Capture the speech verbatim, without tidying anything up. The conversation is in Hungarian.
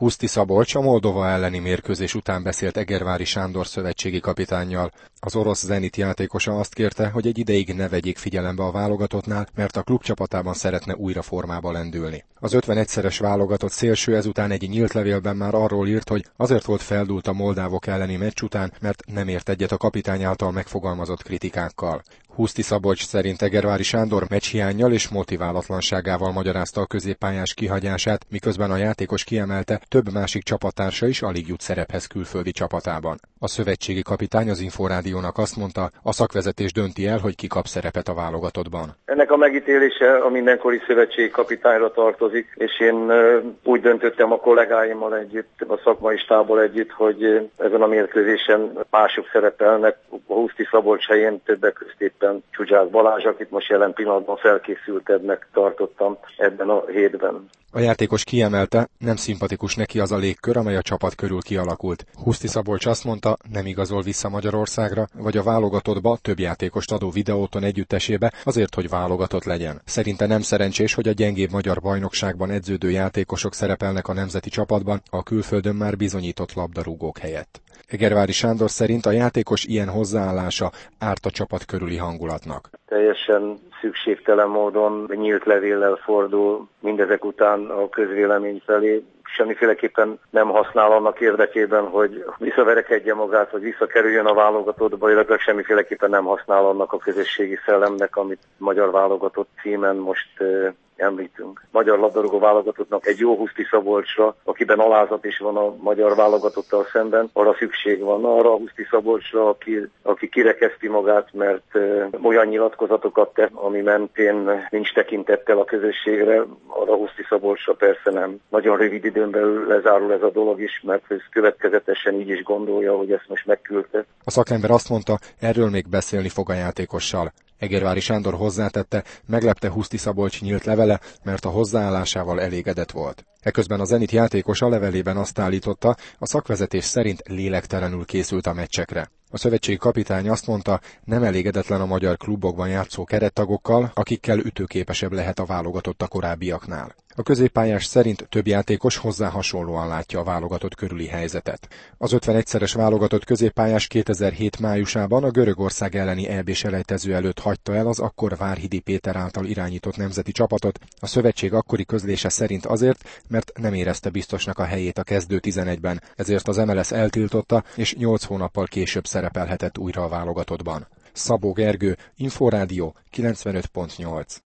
Huszti Szabolcs a Moldova elleni mérkőzés után beszélt Egerváry Sándor szövetségi kapitánnyal. Az orosz Zenit játékosa azt kérte, hogy egy ideig ne vegyék figyelembe a válogatottnál, mert a klubcsapatában szeretne újra formába lendülni. Az ötvenegyszeres válogatott szélső ezután egy nyílt levélben már arról írt, hogy azért volt feldúlt a moldávok elleni meccs után, mert nem ért egyet a kapitány által megfogalmazott kritikákkal. Huszti Szabolcs szerint Egerváry Sándor meccshiánnyal és motiválatlanságával magyarázta a középpályás kihagyását, miközben a játékos kiemelte, több másik csapattársa is alig jut szerephez külföldi csapatában. A szövetségi kapitány az Inforádiónak azt mondta, a szakvezetés dönti el, hogy ki kap szerepet a válogatottban. Ennek a megítélése a mindenkori szövetségi kapitányra tartozik, és én úgy döntöttem a kollégáimmal együtt, a szakmai stábbal együtt, hogy ezen a mérkőzésen mások szerepelnek. A Huszti Szabolcs helyén többek között éppen Csudzsák Balázs, akit most jelen pillanatban felkészültebbnek tartottam ebben a hétben. A játékos kiemelte, nem szimpatikus neki az a légkör, amely a csapat körül kialakult. Huszti Szabolcs azt mondta, nem igazol vissza Magyarországra, vagy a válogatottba több játékost adó videóton együttesébe azért, hogy válogatott legyen. Szerinte nem szerencsés, hogy a gyengébb magyar bajnokságban edződő játékosok szerepelnek a nemzeti csapatban, a külföldön már bizonyított labdarúgók helyett. Egerváry Sándor szerint a játékos ilyen hozzáállása árt a csapat körüli hangulatnak. Teljesen szükségtelen módon nyílt levéllel fordul mindezek után a közvélemény felé. Semmiféleképpen nem használ annak érdekében, hogy visszaverekedje magát, vagy visszakerüljön a válogatottba, illetve semmiféleképpen nem használ annak a közösségi szellemnek, amit magyar válogatott címen most uh, említünk. Magyar labdarúgó válogatottnak egy jó Huszti Szabolcsra, akiben alázat is van a magyar válogatottal szemben, arra szükség van, arra a Huszti Szabolcsra, aki, aki kirekeszti magát, mert uh, olyan nyilatkozatokat tett, ami mentén nincs tekintettel a közösségre, arra Huszti Szabolcsra persze nem. Nagyon rövid időn belül lezárul ez a dolog is, mert ez következetesen így is gondolja, hogy ezt most megküldte. A szakember azt mondta, erről még beszélni fog a játékossal. Egerváry Sándor hozzátette, meglepte Huszti Szabolcs nyílt levele, mert a hozzáállásával elégedett volt. Eközben a Zenit játékosa levelében azt állította, a szakvezetés szerint lélektelenül készült a meccsekre. A szövetségi kapitány azt mondta, nem elégedetlen a magyar klubokban játszó kerettagokkal, akikkel ütőképesebb lehet a válogatott a korábbiaknál. A középpályás szerint több játékos hozzá hasonlóan látja a válogatott körüli helyzetet. Az ötvenegyszeres válogatott középpályás kétezer-hét májusában a Görögország elleni é bé-selejtező előtt hagyta el az akkor Várhidi Péter által irányított nemzeti csapatot, a szövetség akkori közlése szerint azért, mert nem érezte biztosnak a helyét a kezdő tizenegyben, ezért az em el es eltiltotta, és nyolc hónappal később szerepelhetett újra a válogatottban. Szabó Gergő, Inforádió kilencvenöt pont nyolc.